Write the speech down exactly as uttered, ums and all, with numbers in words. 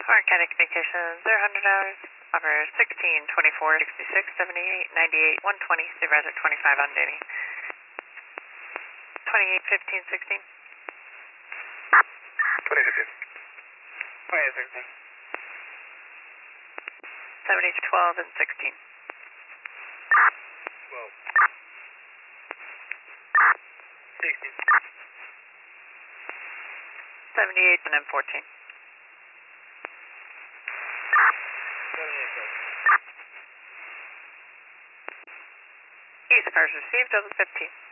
Foreign County Communications, zero hundred hours, operator sixteen, twenty-four, sixty-six, seventy-eight, ninety-eight, one twenty, supervisor twenty-five on duty. twenty-eight, fifteen, sixteen. twenty-eight, fifteen. twenty-eight, sixteen. seventy, twelve, and sixteen. twelve. sixteen. seventy-eight, and then fourteen. East cars received over fifteen.